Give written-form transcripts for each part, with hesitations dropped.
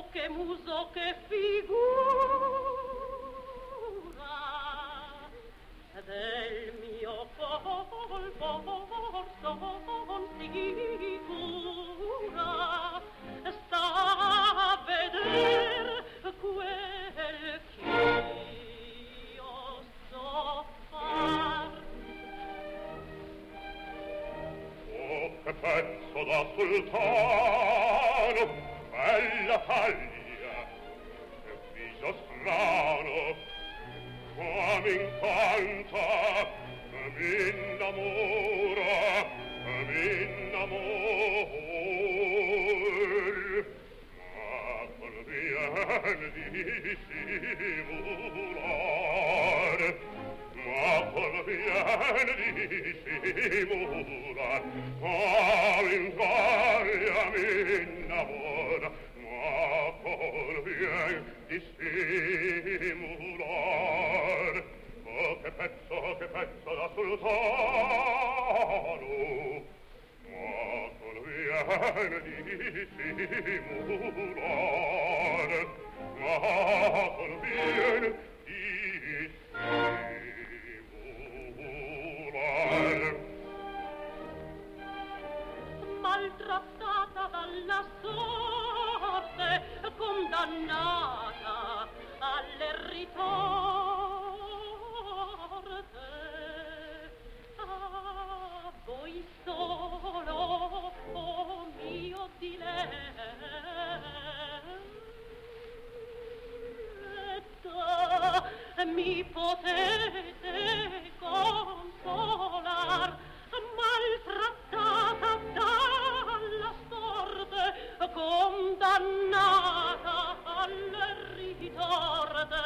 che muso, che figura del mio colpo son sicura. Sta a veder quel ch'io so far. Oh, che pezzo da sultano, bella taglia, che viso strano, come incanta, mi innamora, mi innamor. Ma col bien di simular, ma col bien di simular, m'invaglia, mi innamora, ma col bien di simular. Oh, che pezzo da sultano, ma col bien di simular, ma col bien di simular. Maltrattata dalla sorte, condannata alle ritorte, a voi solo, oh mio diletto, mi potete consolar, maltrattata dalla sorte, condannata alle ritorte.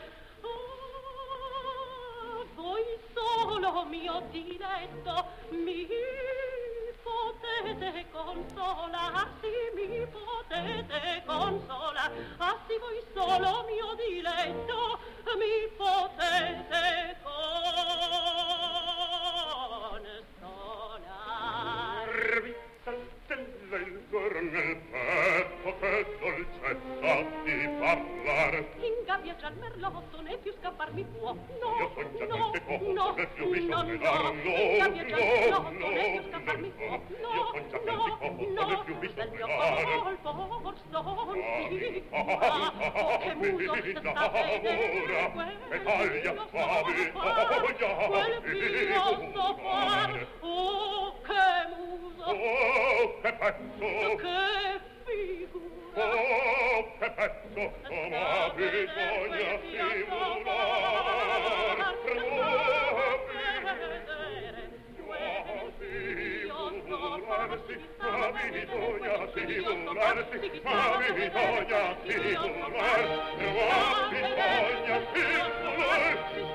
Voi solo, mio diletto, mi potete consolar, sì, mi potete consolar, ah sì, voi solo, mio diletto, mi potete consolar. Saltella il cor nel petto, che dolcezza di parlar. In gabbia già il merlotto, né più scappar mi può. No, Io son già no, tante cose, no, né più mi no, sosperar. no, No, in gabbia già il merlotto, né più no, scappar mi può. no, No, io son già tante cose, né più mi del mio sosperar. colpo son sicura. Oh, che muso sta Innamora, vedere e taglia, quel ch'io so far. Oh, che muso, oh, che pezzo, che figura. oh, che pezzo, ma bisogna simular. Ma bisogna simularsi, ma bisogna simular, ma bisogna simular.